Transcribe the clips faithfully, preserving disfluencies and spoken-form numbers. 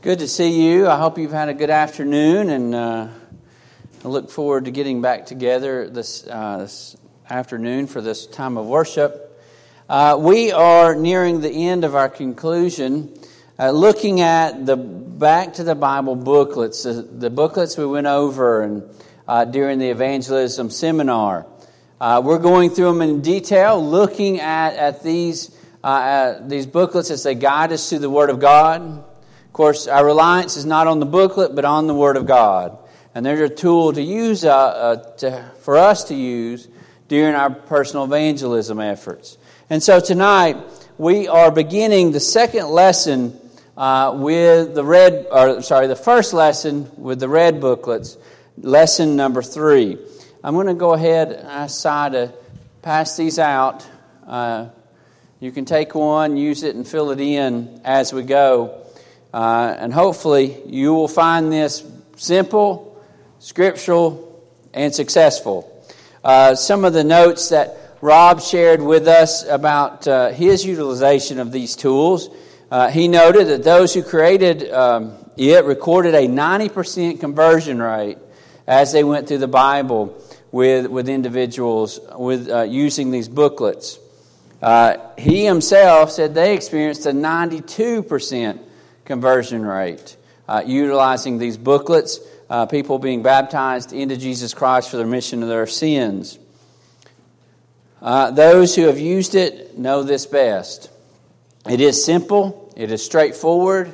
Good to see you. I hope you've had a good afternoon, and uh, I look forward to getting back together this, uh, this afternoon for this time of worship. Uh, we are nearing the end of our conclusion, uh, looking at the Back to the Bible booklets, the, the booklets we went over and uh, during the evangelism seminar. Uh, we're going through them in detail, looking at at these uh, at these booklets as they guide us through the Word of God. Of course, our reliance is not on the booklet, but on the Word of God. And they're a tool to use uh, uh, to, for us to use during our personal evangelism efforts. And so tonight, we are beginning the second lesson uh, with the red, or sorry, the first lesson with the red booklets, lesson number three. I'm going to go ahead and ask Si to pass these out. Uh, you can take one, use it, and fill it in as we go. Uh, and hopefully you will find this simple, scriptural, and successful. Uh, some of the notes that Rob shared with us about uh, his utilization of these tools, uh, he noted that those who created um, it recorded a ninety percent conversion rate as they went through the Bible with, with individuals with uh, using these booklets. Uh, he himself said they experienced a ninety-two percent conversion rate, uh, utilizing these booklets, uh, people being baptized into Jesus Christ for the remission of their sins. Uh, those who have used it know this best. It is simple, it is straightforward,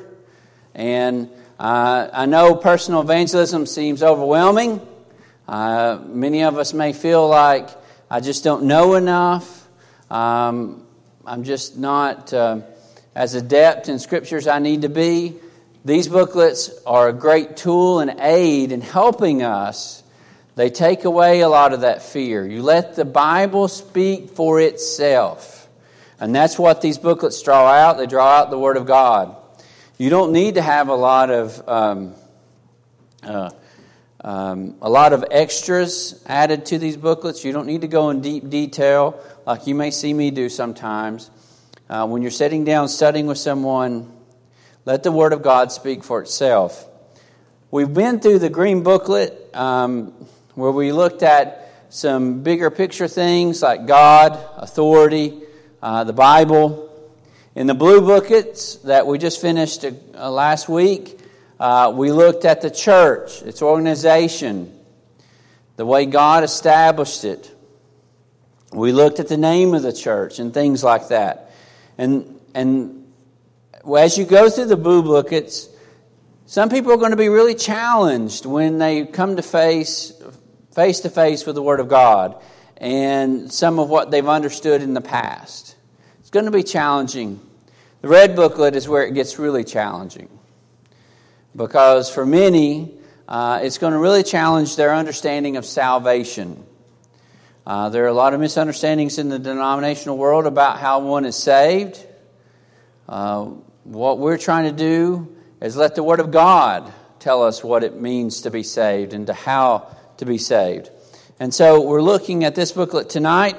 and uh, I know personal evangelism seems overwhelming. Uh, many of us may feel like, I just don't know enough. Um, I'm just not Uh, as adept in Scriptures I need to be. These booklets are a great tool and aid in helping us. They take away a lot of that fear. You let the Bible speak for itself. And that's what these booklets draw out. They draw out the Word of God. You don't need to have a lot of um, uh, um, a lot of extras added to these booklets. You don't need to go in deep detail like you may see me do sometimes. Uh, when you're sitting down studying with someone, let the Word of God speak for itself. We've been through the green booklet um, where we looked at some bigger picture things like God, authority, uh, the Bible. In the blue booklets that we just finished uh, last week, uh, we looked at the church, its organization, the way God established it. We looked at the name of the church and things like that. And and as you go through the blue booklets, some people are going to be really challenged when they come to face face to face with the Word of God and some of what they've understood in the past. It's going to be challenging. The red booklet is where it gets really challenging, because for many, uh, it's going to really challenge their understanding of salvation. Uh, there are a lot of misunderstandings in the denominational world about how one is saved. Uh, what we're trying to do is let the Word of God tell us what it means to be saved and to how to be saved. And so we're looking at this booklet tonight.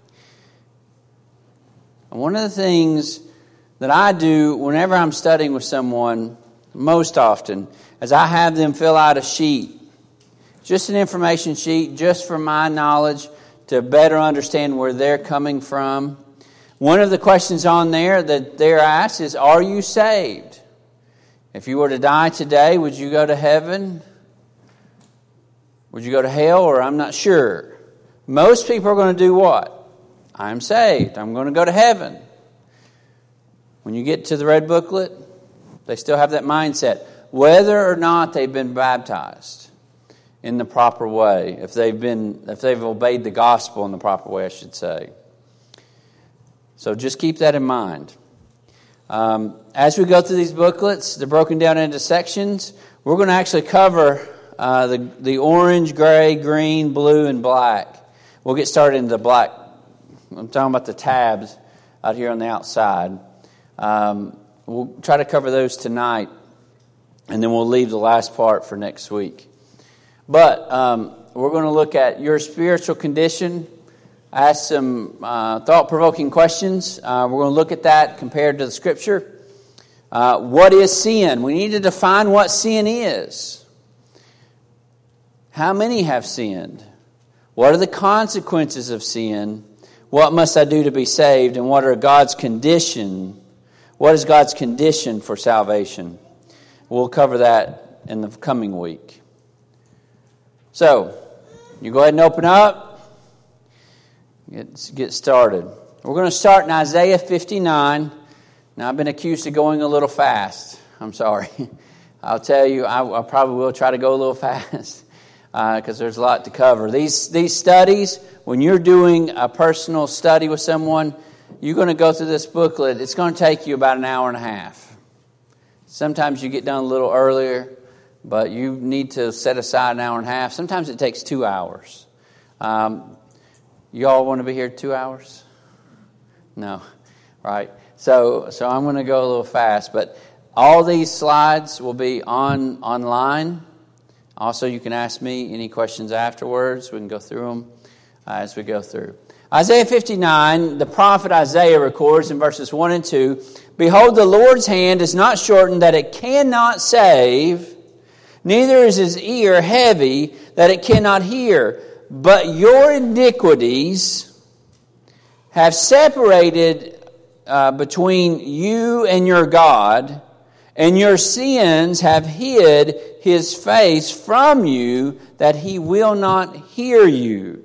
And one of the things that I do whenever I'm studying with someone, most often, is I have them fill out a sheet. Just an information sheet, just for my knowledge, to better understand where they're coming from. One of the questions on there that they're asked is, are you saved? If you were to die today, would you go to heaven? Would you go to hell? Or I'm not sure. Most people are going to do what? I'm saved. I'm going to go to heaven. When you get to the red booklet, they still have that mindset, whether or not they've been baptized in the proper way, if they've been, if they've obeyed the gospel in the proper way, I should say. So just keep that in mind. Um, as we go through these booklets, they're broken down into sections. We're going to actually cover uh, the the orange, gray, green, blue, and black. We'll get started in the black. I'm talking about the tabs out here on the outside. Um, we'll try to cover those tonight, and then we'll leave the last part for next week. But um, we're going to look at your spiritual condition, ask some uh, thought-provoking questions. Uh, we're going to look at that compared to the Scripture. Uh, what is sin? We need to define what sin is. How many have sinned? What are the consequences of sin? What must I do to be saved? And what are God's condition? What is God's condition for salvation? We'll cover that in the coming week. So, you go ahead and open up. Get, get started. We're going to start in Isaiah fifty-nine. Now, I've been accused of going a little fast. I'm sorry. I'll tell you, I, I probably will try to go a little fast because uh, there's a lot to cover. These, these studies, when you're doing a personal study with someone, you're going to go through this booklet. It's going to take you about an hour and a half. Sometimes you get done a little earlier, but you need to set aside an hour and a half. Sometimes it takes two hours. Um, you all want to be here two hours? No. Right. So so I'm going to go a little fast, but all these slides will be on online. Also, you can ask me any questions afterwards. We can go through them uh, as we go through. Isaiah fifty-nine, the prophet Isaiah records in verses one and two, "Behold, the Lord's hand is not shortened that it cannot save, neither is his ear heavy that it cannot hear. But your iniquities have separated uh, between you and your God, and your sins have hid his face from you, that he will not hear you."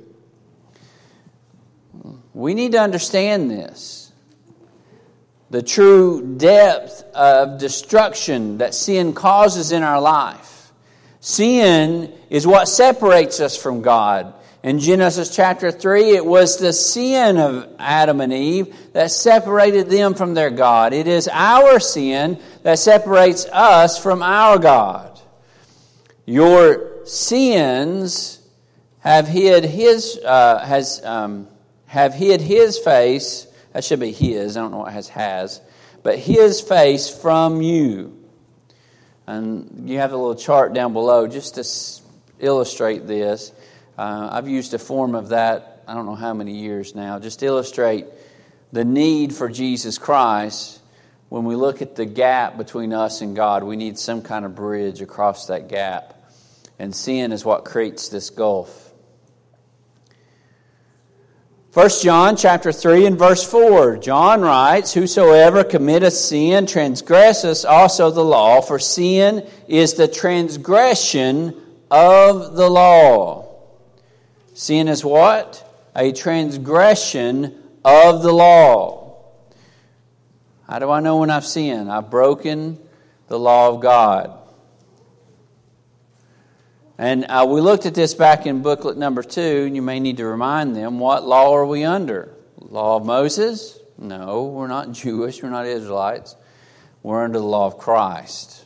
We need to understand this. The true depth of destruction that sin causes in our life. Sin is what separates us from God. In Genesis chapter three, it was the sin of Adam and Eve that separated them from their God. It is our sin that separates us from our God. Your sins have hid his uh, has um, have hid his face. That should be his. I don't know what has has, but his face from you. And you have a little chart down below just to illustrate this. Uh, I've used a form of that, I don't know how many years now, just to illustrate the need for Jesus Christ. When we look at the gap between us and God, we need some kind of bridge across that gap. And sin is what creates this gulf. First John chapter three and verse four, John writes, "Whosoever committeth sin transgresseth also the law, for sin is the transgression of the law." Sin is what? A transgression of the law. How do I know when I've sinned? I've broken the law of God. And uh, we looked at this back in booklet number two, and you may need to remind them, what law are we under? Law of Moses? No, we're not Jewish, we're not Israelites. We're under the law of Christ.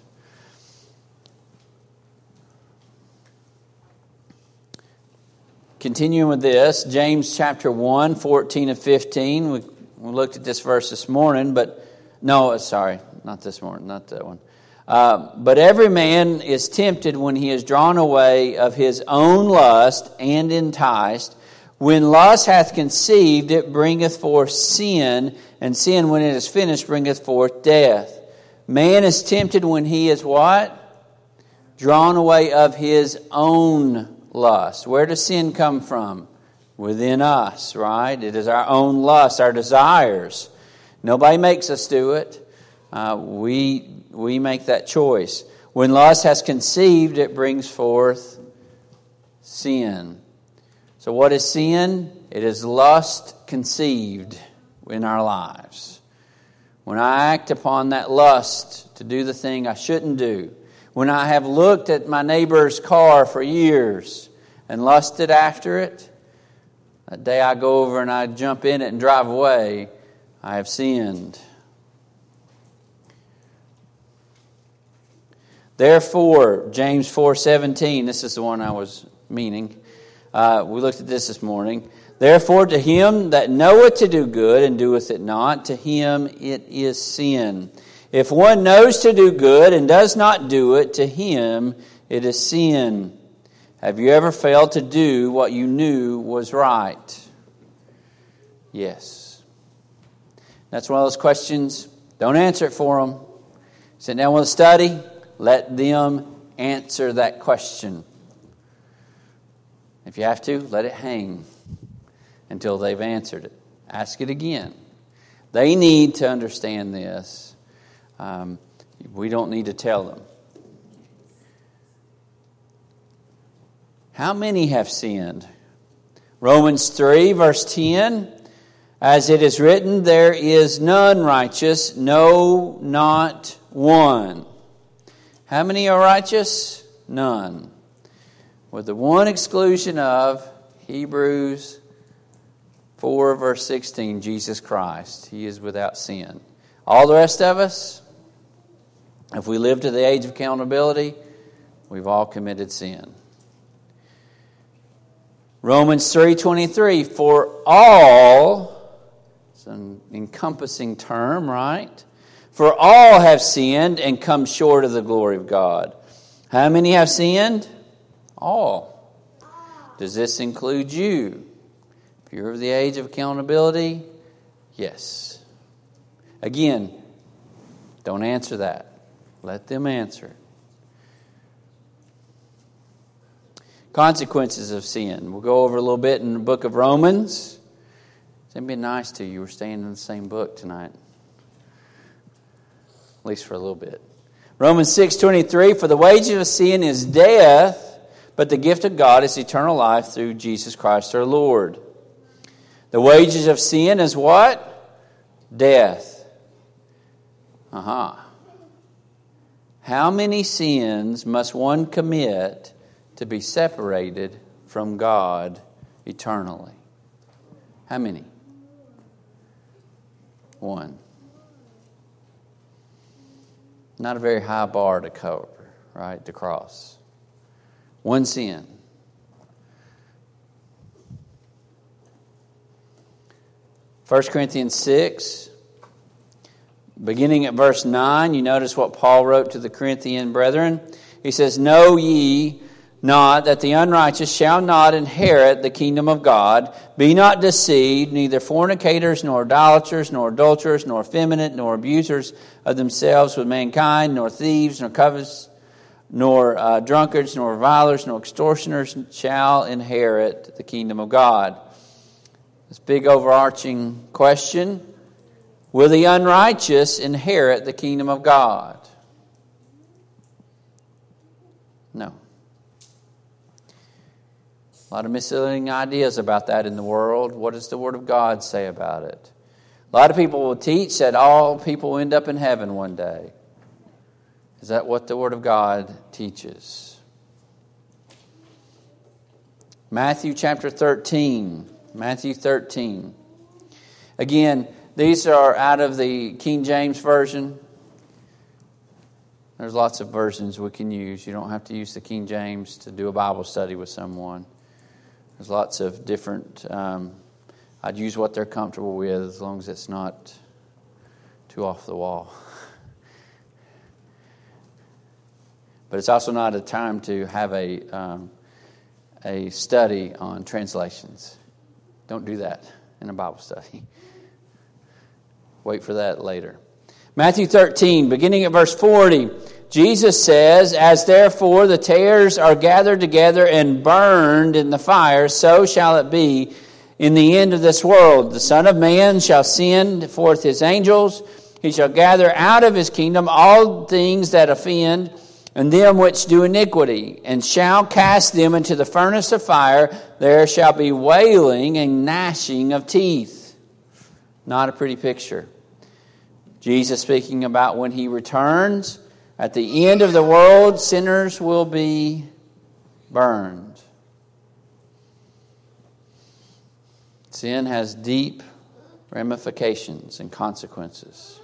Continuing with this, James chapter one, fourteen and fifteen. We, we looked at this verse this morning, but no, sorry, not this morning, not that one. Uh, but every man is tempted when he is drawn away of his own lust and enticed. When lust hath conceived, it bringeth forth sin, and sin, when it is finished, bringeth forth death. Man is tempted when he is what? Drawn away of his own lust. Where does sin come from? Within us, right? It is our own lust, our desires. Nobody makes us do it. Uh, we we make that choice. When lust has conceived, it brings forth sin. So what is sin? It is lust conceived in our lives. When I act upon that lust to do the thing I shouldn't do, when I have looked at my neighbor's car for years and lusted after it, that day I go over and I jump in it and drive away, I have sinned. Therefore, James four seventeen, this is the one I was meaning. Uh, we looked at this this morning. Therefore, to him that knoweth to do good and doeth it not, to him it is sin. If one knows to do good and does not do it, to him it is sin. Have you ever failed to do what you knew was right? Yes. That's one of those questions. Don't answer it for them. Sit down with a study, let them answer that question. If you have to, let it hang until they've answered it. Ask it again. They need to understand this. Um, we don't need to tell them. How many have sinned? Romans three, verse ten. As it is written, there is none righteous, no, not one. How many are righteous? None. With the one exclusion of Hebrews four, verse sixteen, Jesus Christ. He is without sin. All the rest of us, if we live to the age of accountability, we've all committed sin. Romans three twenty-three, for all, it's an encompassing term, right? For all have sinned and come short of the glory of God. How many have sinned? All. Does this include you? If you're of the age of accountability, yes. Again, don't answer that. Let them answer it. Consequences of sin. We'll go over a little bit in the book of Romans. It'd be nice to you. We're staying in the same book tonight. At least for a little bit. Romans six twenty-three, for the wages of sin is death, but the gift of God is eternal life through Jesus Christ our Lord. The wages of sin is what? Death. Uh-huh. How many sins must one commit to be separated from God eternally? How many? One. Not a very high bar to cover, right? To cross. One sin. First Corinthians six, beginning at verse nine, you notice what Paul wrote to the Corinthian brethren. He says, know ye not that the unrighteous shall not inherit the kingdom of God. Be not deceived, neither fornicators, nor idolaters, nor adulterers, nor effeminate, nor abusers of themselves with mankind, nor thieves, nor covetous, nor uh, drunkards, nor revilers, nor extortioners shall inherit the kingdom of God. This big overarching question, will the unrighteous inherit the kingdom of God? No. A lot of misleading ideas about that in the world. What does the Word of God say about it? A lot of people will teach that all people end up in heaven one day. Is that what the Word of God teaches? Matthew chapter thirteen. Matthew thirteen. Again, these are out of the King James Version. There's lots of versions we can use. You don't have to use the King James to do a Bible study with someone. There's lots of different, um, I'd use what they're comfortable with as long as it's not too off the wall. But it's also not a time to have a um, a study on translations. Don't do that in a Bible study. Wait for that later. Matthew thirteen, beginning at verse forty, Jesus says, as therefore the tares are gathered together and burned in the fire, so shall it be in the end of this world. The Son of Man shall send forth his angels. He shall gather out of his kingdom all things that offend, and them which do iniquity, and shall cast them into the furnace of fire. There shall be wailing and gnashing of teeth. Not a pretty picture. Jesus speaking about when he returns. At the end of the world, sinners will be burned. Sin has deep ramifications and consequences.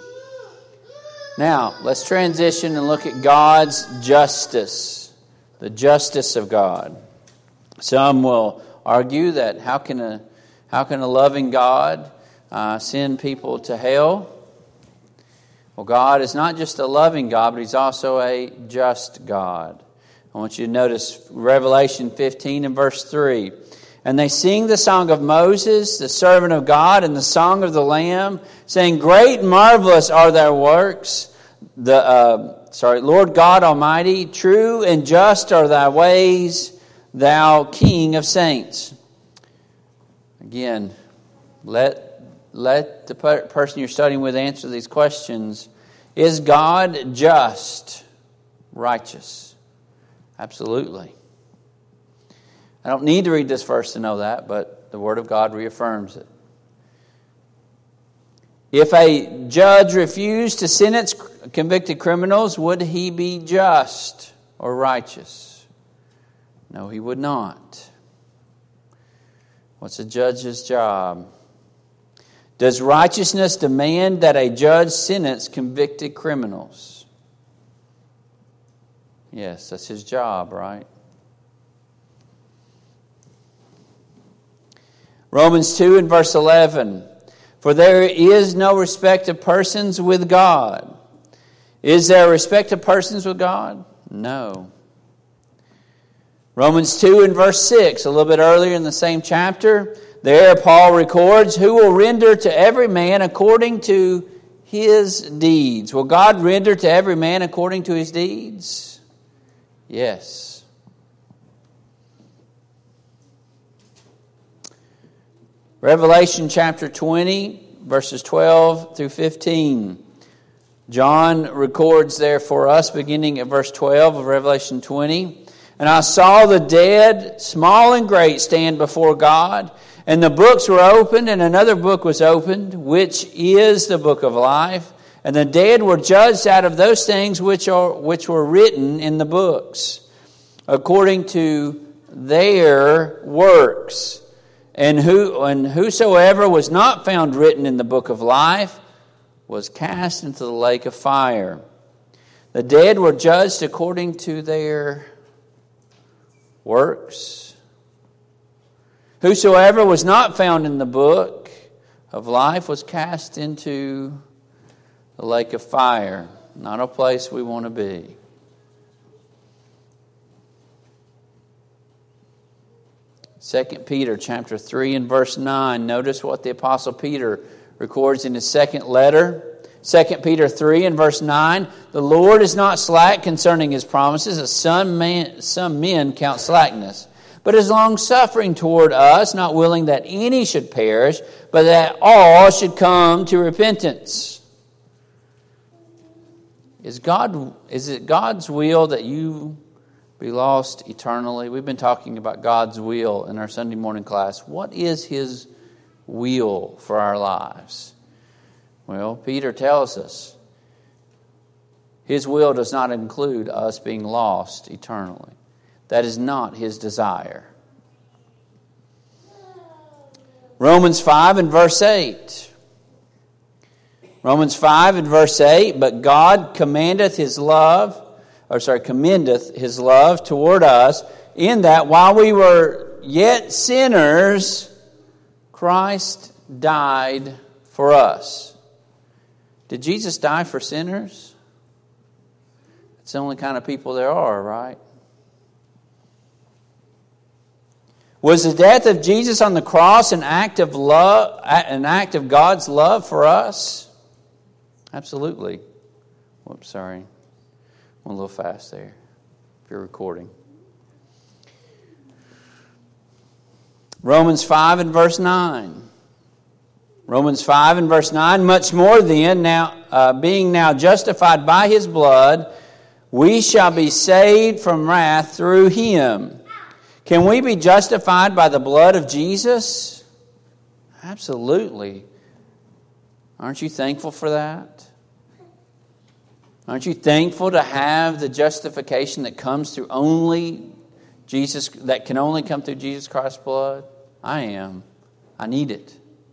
Now, let's transition and look at God's justice, the justice of God. Some will argue that how can a how can a loving God uh, send people to hell? Well, God is not just a loving God, but He's also a just God. I want you to notice Revelation fifteen and verse three. And they sing the song of Moses, the servant of God, and the song of the Lamb, saying, great and marvelous are their works. the uh, sorry, Lord God Almighty, true and just are thy ways, thou King of saints. Again, let, let the per- person you're studying with answer these questions. Is God just, righteous? Absolutely. I don't need to read this verse to know that, but the Word of God reaffirms it. If a judge refused to sentence convicted criminals, would he be just or righteous? No, he would not. What's a judge's job? Does righteousness demand that a judge sentence convicted criminals? Yes, that's his job, right? Romans two and verse eleven. For there is no respect of persons with God. Is there a respect of persons with God? No. Romans two and verse six, a little bit earlier in the same chapter, there Paul records, who will render to every man according to his deeds. Will God render to every man according to his deeds? Yes. Revelation chapter twenty, verses twelve through fifteen. John records there for us, beginning at verse twelve of Revelation twenty. And I saw the dead, small and great, stand before God. And the books were opened, and another book was opened, which is the book of life. And the dead were judged out of those things which are which were written in the books, according to their works. And who and whosoever was not found written in the book of life was cast into the lake of fire. The dead were judged according to their works. Whosoever was not found in the book of life was cast into the lake of fire. Not a place we want to be. Second Peter chapter three and verse nine. Notice what the Apostle Peter records in his second letter. Second Peter three and verse nine. The Lord is not slack concerning his promises, as some, man, some men count slackness, but is long-suffering toward us, not willing that any should perish, but that all should come to repentance. Is God? Is it God's will that you be lost eternally? We've been talking about God's will in our Sunday morning class. What is His will for our lives? Well, Peter tells us His will does not include us being lost eternally. That is not His desire. Romans five and verse eight. Romans five and verse eight. But God commandeth His love, or sorry, commendeth His love toward us, in that while we were yet sinners, Christ died for us. Did Jesus die for sinners? It's the only kind of people there are, right? Was the death of Jesus on the cross an act of love, an act of God's love for us? Absolutely. Whoops, sorry. Went a little fast there, if you're recording. Romans five and verse nine. Romans five and verse nine. Much more then, now uh, being now justified by His blood, we shall be saved from wrath through Him. Can we be justified by the blood of Jesus? Absolutely. Aren't you thankful for that? Aren't you thankful to have the justification that comes through only Jesus, that can only come through Jesus Christ's blood? I am. I need it.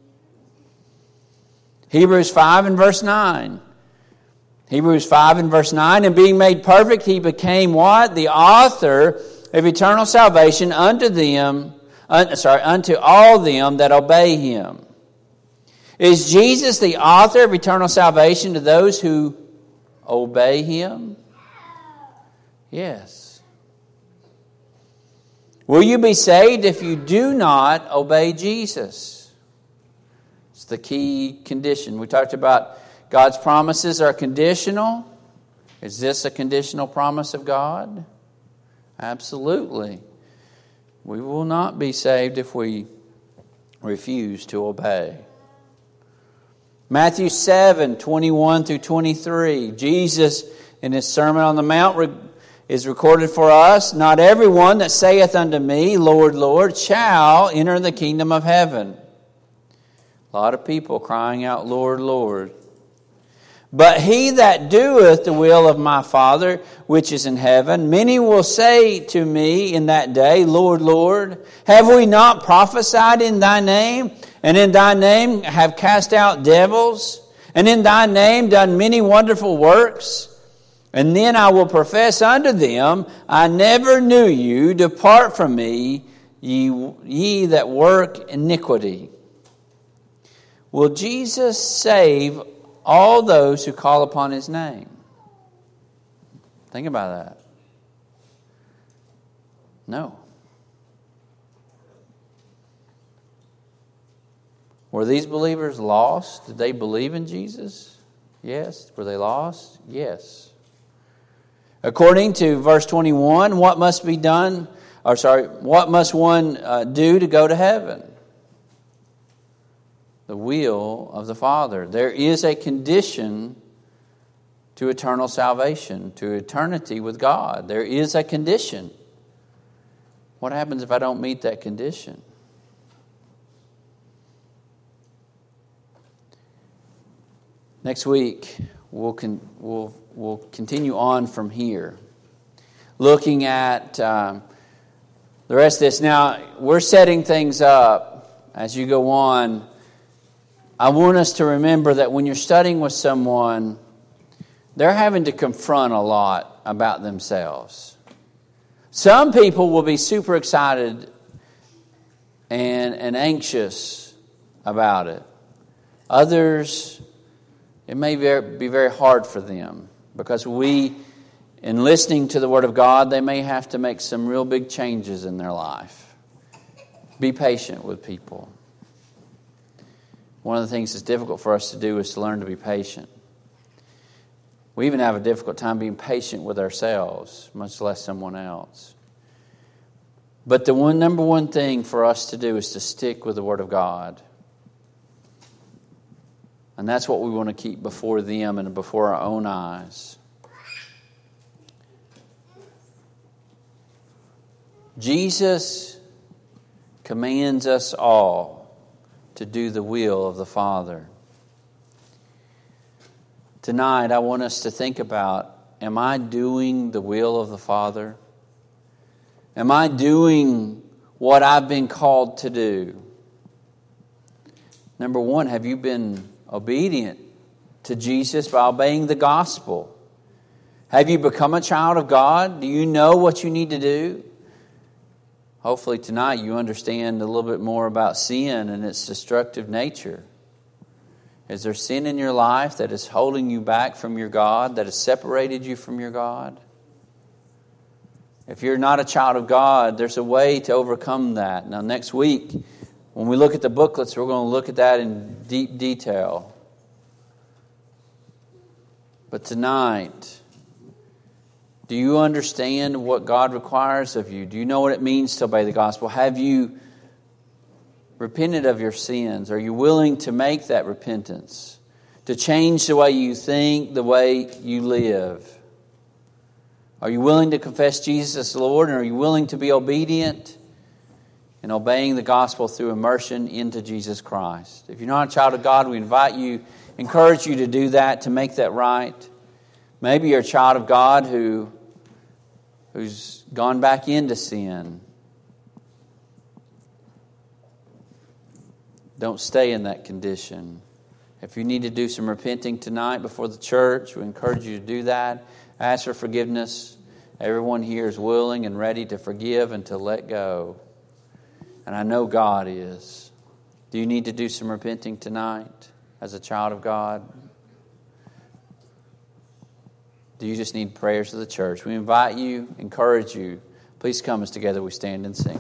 Hebrews five and verse nine. Hebrews five and verse nine. And being made perfect, He became what? The author of eternal salvation unto them, un, sorry, unto all them that obey Him. Is Jesus the author of eternal salvation to those who obey Him? Yes. Will you be saved if you do not obey Jesus? It's the key condition. We talked about God's promises are conditional. Is this a conditional promise of God? Absolutely. We will not be saved if we refuse to obey. Matthew seven, twenty-one through twenty-three. Jesus, in His Sermon on the Mount, is recorded for us. Not everyone that saith unto me, Lord, Lord, shall enter the kingdom of heaven. A lot of people crying out, Lord, Lord. But he that doeth the will of my Father, which is in heaven. Many will say to me in that day, Lord, Lord, have we not prophesied in thy name? And in thy name have cast out devils? And in thy name done many wonderful works? And then I will profess unto them, I never knew you. Depart from me, ye, ye that work iniquity. Will Jesus save all those who call upon His name? Think about that. No. Were these believers lost? Did they believe in Jesus? Yes. Were they lost? Yes. According to verse twenty-one, what must be done, or sorry, what must one uh, do to go to heaven? The will of the Father. There is a condition to eternal salvation, to eternity with God. There is a condition. What happens if I don't meet that condition? Next week, we'll con- we'll we'll continue on from here, looking at um, the rest of this. Now, we're setting things up as you go on. I want us to remember that when you're studying with someone, they're having to confront a lot about themselves. Some people will be super excited and, and anxious about it. Others, it may be very hard for them because we, in listening to the Word of God, they may have to make some real big changes in their life. Be patient with people. One of the things that's difficult for us to do is to learn to be patient. We even have a difficult time being patient with ourselves, much less someone else. But the one number one thing for us to do is to stick with the Word of God. And that's what we want to keep before them and before our own eyes. Jesus commands us all to do the will of the Father. Tonight, I want us to think about, am I doing the will of the Father? Am I doing what I've been called to do? Number one, have you been obedient to Jesus by obeying the gospel? Have you become a child of God? Do you know what you need to do? Hopefully tonight you understand a little bit more about sin and its destructive nature. Is there sin in your life that is holding you back from your God, that has separated you from your God? If you're not a child of God, there's a way to overcome that. Now next week, when we look at the booklets, we're going to look at that in deep detail. But tonight, do you understand what God requires of you? Do you know what it means to obey the gospel? Have you repented of your sins? Are you willing to make that repentance? To change the way you think, the way you live? Are you willing to confess Jesus as Lord? And are you willing to be obedient in obeying the gospel through immersion into Jesus Christ? If you're not a child of God, we invite you, encourage you to do that, to make that right. Maybe you're a child of God who, who's gone back into sin. Don't stay in that condition. If you need to do some repenting tonight before the church, we encourage you to do that. Ask for forgiveness. Everyone here is willing and ready to forgive and to let go. And I know God is. Do you need to do some repenting tonight as a child of God? Do you just need prayers of the church? We invite you, encourage you. Please come as together we stand and sing.